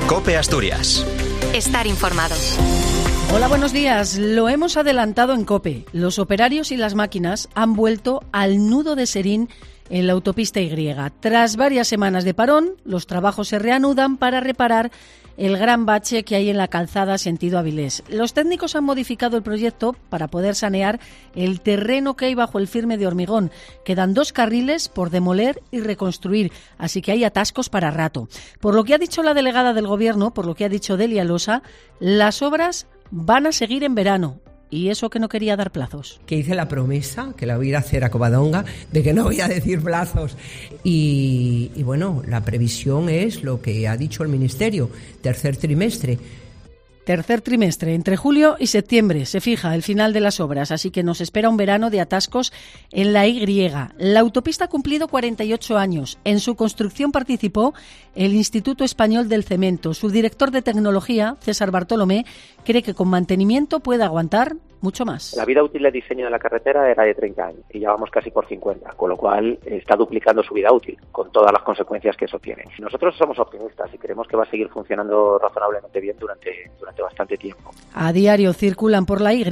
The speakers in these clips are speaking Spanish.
COPE Asturias. Estar informado. Hola, buenos días. Lo hemos adelantado en COPE. Los operarios y las máquinas han vuelto al nudo de Serín en la autopista Y. Tras varias semanas de parón, los trabajos se reanudan para reparar el gran bache que hay en la calzada sentido Avilés. Los técnicos han modificado el proyecto para poder sanear el terreno que hay bajo el firme de hormigón. Quedan 2 carriles por demoler y reconstruir, así que hay atascos para rato. Por lo que ha dicho la delegada del Gobierno, por lo que ha dicho Delia Losa, las obras van a seguir en verano. Y eso que no quería dar plazos. Que hice la promesa, que la voy a ir a hacer a Covadonga, de que no voy a decir plazos. Y bueno, la previsión es lo que ha dicho el Ministerio, tercer trimestre. Tercer trimestre, entre julio y septiembre, se fija el final de las obras, así que nos espera un verano de atascos en la Y. La autopista ha cumplido 48 años. En su construcción participó el Instituto Español del Cemento. Su director de tecnología, César Bartolomé, cree que con mantenimiento puede aguantar mucho más. La vida útil de diseño de la carretera era de 30 años y ya vamos casi por 50, con lo cual está duplicando su vida útil, con todas las consecuencias que eso tiene. Nosotros somos optimistas y creemos que va a seguir funcionando razonablemente bien durante bastante tiempo. A diario circulan por la Y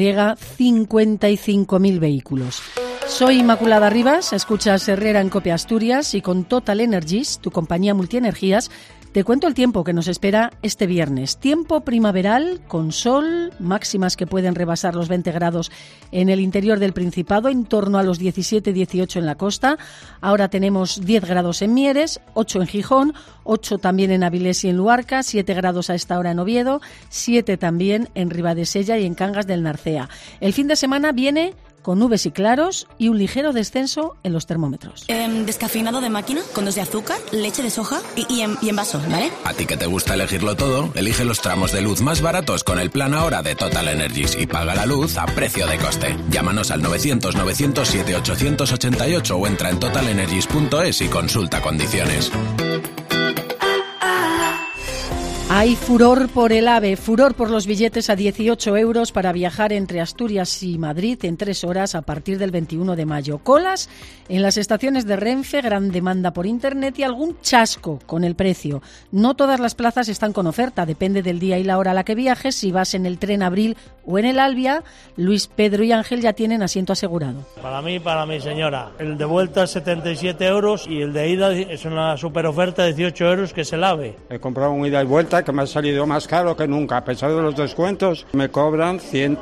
55.000 vehículos. Soy Inmaculada Rivas, escuchas Herrera en COPE Asturias y con Total Energies, tu compañía multienergías, te cuento el tiempo que nos espera este viernes. Tiempo primaveral, con sol, máximas que pueden rebasar los 20 grados en el interior del Principado, en torno a los 17-18 en la costa. Ahora tenemos 10 grados en Mieres, 8 en Gijón, 8 también en Avilés y en Luarca, 7 grados a esta hora en Oviedo, 7 también en Ribadesella y en Cangas del Narcea. El fin de semana viene con nubes y claros y un ligero descenso en los termómetros. Descafeinado de máquina, con 2 de azúcar, leche de soja y en vaso, ¿vale? A ti que te gusta elegirlo todo, elige los tramos de luz más baratos con el plan ahora de Total Energies y paga la luz a precio de coste. Llámanos al 900-907-888 o entra en totalenergies.es y consulta condiciones. Hay furor por el AVE, furor por los billetes a 18 euros para viajar entre Asturias y Madrid en 3 horas a partir del 21 de mayo. Colas en las estaciones de Renfe, gran demanda por Internet y algún chasco con el precio. No todas las plazas están con oferta, depende del día y la hora a la que viajes. Si vas en el tren Abril o en el Albia, Luis, Pedro y Ángel ya tienen asiento asegurado. Para mí, para mi señora. El de vuelta es 77 euros y el de ida es una super oferta de 18 euros que es el AVE. He comprado un ida y vuelta que me ha salido más caro que nunca. A pesar de los descuentos, me cobran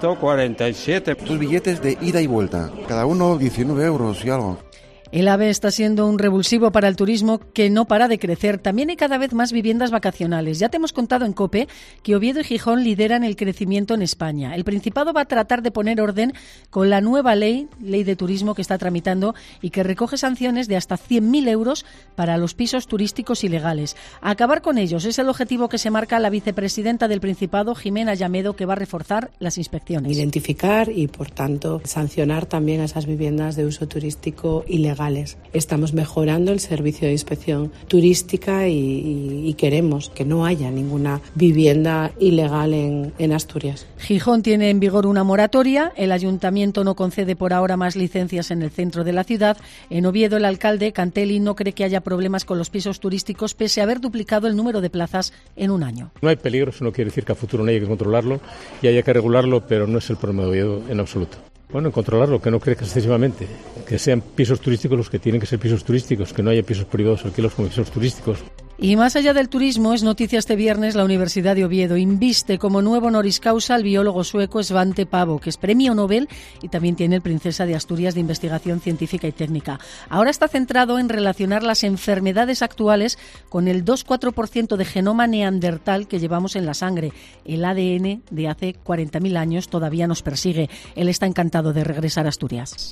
147. Tus billetes de ida y vuelta, cada uno 19 euros y algo. El AVE está siendo un revulsivo para el turismo que no para de crecer. También hay cada vez más viviendas vacacionales. Ya te hemos contado en COPE que Oviedo y Gijón lideran el crecimiento en España. El Principado va a tratar de poner orden con la nueva ley de turismo que está tramitando y que recoge sanciones de hasta 100.000 euros para los pisos turísticos ilegales. Acabar con ellos es el objetivo que se marca la vicepresidenta del Principado, Jimena Llamedo, que va a reforzar las inspecciones. Identificar y, por tanto, sancionar también a esas viviendas de uso turístico ilegal. Estamos mejorando el servicio de inspección turística y queremos que no haya ninguna vivienda ilegal en Asturias. Gijón tiene en vigor una moratoria. El ayuntamiento no concede por ahora más licencias en el centro de la ciudad. En Oviedo, el alcalde Cantelli no cree que haya problemas con los pisos turísticos pese a haber duplicado el número de plazas en un año. No hay peligro, eso no quiere decir que a futuro no haya que controlarlo y haya que regularlo, pero no es el problema de Oviedo en absoluto. Bueno, en controlarlo, que no crezca excesivamente, que sean pisos turísticos los que tienen que ser pisos turísticos, que no haya pisos privados alquilados como pisos turísticos. Y más allá del turismo, es noticia este viernes la Universidad de Oviedo. Inviste como nuevo honoris causa al biólogo sueco Svante Pavo, que es premio Nobel y también tiene el Princesa de Asturias de Investigación Científica y Técnica. Ahora está centrado en relacionar las enfermedades actuales con el 2-4% de genoma neandertal que llevamos en la sangre. El ADN de hace 40.000 años todavía nos persigue. Él está encantado de regresar a Asturias.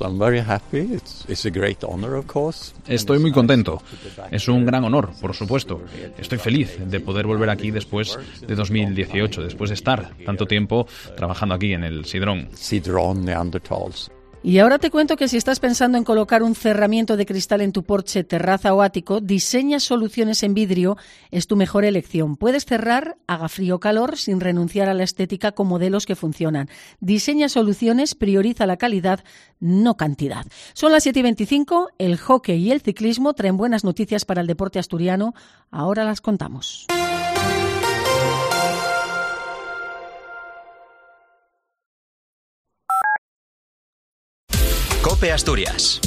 Estoy muy contento. Es un gran honor, por supuesto. Estoy feliz de poder volver aquí después de 2018, después de estar tanto tiempo trabajando aquí en el Sidrón. Neanderthals. Y ahora te cuento que si estás pensando en colocar un cerramiento de cristal en tu porche, terraza o ático, Diseña Soluciones en Vidrio es tu mejor elección. Puedes cerrar, haga frío o calor, sin renunciar a la estética con modelos que funcionan. Diseña Soluciones prioriza la calidad, no cantidad. Son las 7:25, el hockey y el ciclismo traen buenas noticias para el deporte asturiano. Ahora las contamos. COPE Asturias.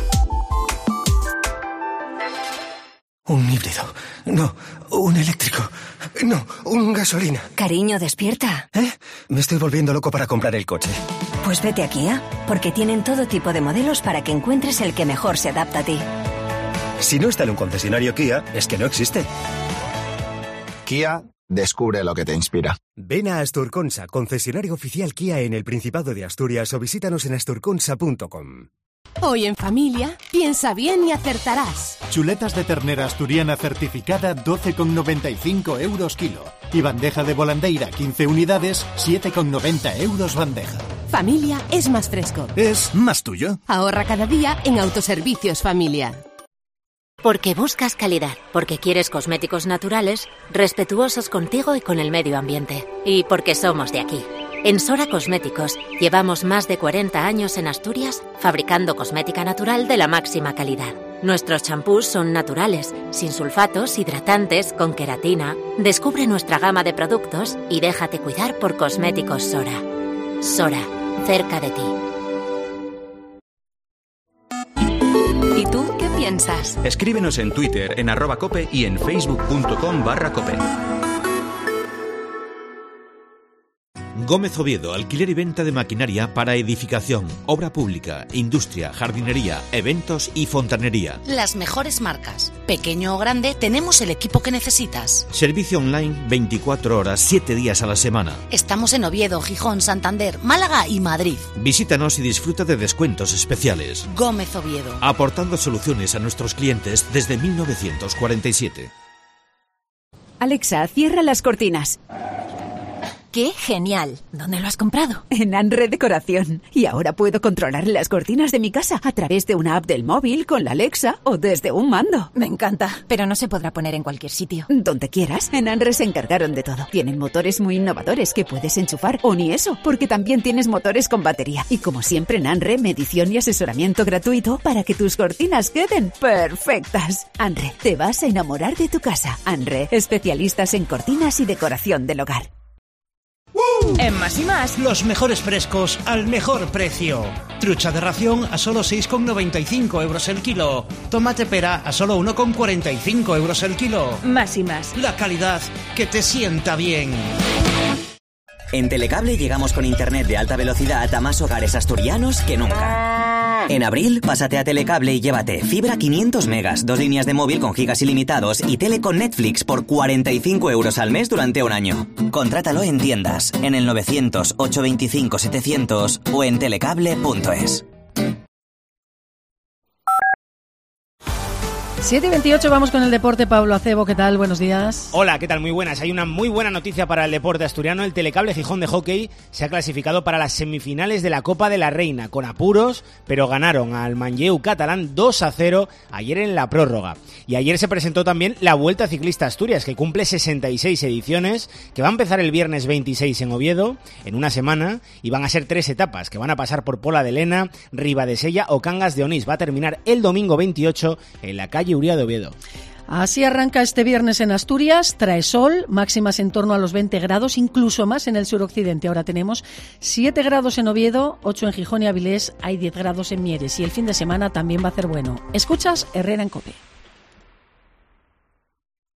Un híbrido. No, un eléctrico. No, un gasolina. Cariño, despierta. Me estoy volviendo loco para comprar el coche. Pues vete a Kia, porque tienen todo tipo de modelos para que encuentres el que mejor se adapta a ti. Si no está en un concesionario Kia, es que no existe. Kia, descubre lo que te inspira. Ven a Asturconsa, concesionario oficial Kia en el Principado de Asturias, o visítanos en asturconsa.com. Hoy en familia, piensa bien y acertarás. Chuletas de ternera asturiana certificada 12,95 euros kilo. Y bandeja de volandeira 15 unidades, 7,90 euros bandeja. Familia es más fresco. Es más tuyo. Ahorra cada día en Autoservicios Familia. Porque buscas calidad, porque quieres cosméticos naturales, respetuosos contigo y con el medio ambiente. Y porque somos de aquí. En Sora Cosméticos llevamos más de 40 años en Asturias fabricando cosmética natural de la máxima calidad. Nuestros champús son naturales, sin sulfatos, hidratantes, con queratina. Descubre nuestra gama de productos y déjate cuidar por Cosméticos Sora. Sora, cerca de ti. ¿Y tú qué piensas? Escríbenos en Twitter en @cope y en facebook.com/cope. Gómez Oviedo, alquiler y venta de maquinaria para edificación, obra pública, industria, jardinería, eventos y fontanería. Las mejores marcas. Pequeño o grande, tenemos el equipo que necesitas. Servicio online 24 horas, 7 días a la semana. Estamos en Oviedo, Gijón, Santander, Málaga y Madrid. Visítanos y disfruta de descuentos especiales. Gómez Oviedo. Aportando soluciones a nuestros clientes desde 1947. Alexa, cierra las cortinas. ¡Qué genial! ¿Dónde lo has comprado? En Anre Decoración. Y ahora puedo controlar las cortinas de mi casa a través de una app del móvil, con la Alexa o desde un mando. Me encanta, pero no se podrá poner en cualquier sitio. Donde quieras. En Anre se encargaron de todo. Tienen motores muy innovadores que puedes enchufar, o ni eso, porque también tienes motores con batería. Y como siempre en Anre, medición y asesoramiento gratuito para que tus cortinas queden perfectas. Anre, te vas a enamorar de tu casa. Anre, especialistas en cortinas y decoración del hogar. En Más y Más, los mejores frescos al mejor precio. Trucha de ración a solo 6,95 euros el kilo. Tomate pera a solo 1,45 euros el kilo. Más y Más. La calidad que te sienta bien. En Telecable llegamos con internet de alta velocidad a más hogares asturianos que nunca. En abril, pásate a Telecable y llévate fibra 500 megas, 2 líneas de móvil con gigas ilimitados y tele con Netflix por 45 euros al mes durante un año. Contrátalo en tiendas, en el 900 825 700 o en telecable.es. 7:28, vamos con el deporte. Pablo Acebo, ¿qué tal? Buenos días. Hola, ¿qué tal? Muy buenas. Hay una muy buena noticia para el deporte asturiano. El Telecable Gijón de hockey se ha clasificado para las semifinales de la Copa de la Reina, con apuros, pero ganaron al Manlleu catalán 2-0 ayer en la prórroga. Y ayer se presentó también la Vuelta Ciclista Asturias, que cumple 66 ediciones, que va a empezar el viernes 26 en Oviedo, en una semana, y van a ser 3 etapas, que van a pasar por Pola de Lena, Ribadesella o Cangas de Onís. Va a terminar el domingo 28 en la calle Uría de Oviedo. Así arranca este viernes en Asturias, trae sol, máximas en torno a los 20 grados, incluso más en el suroccidente. Ahora tenemos 7 grados en Oviedo, 8 en Gijón y Avilés, hay 10 grados en Mieres y el fin de semana también va a ser bueno. Escuchas Herrera en COPE.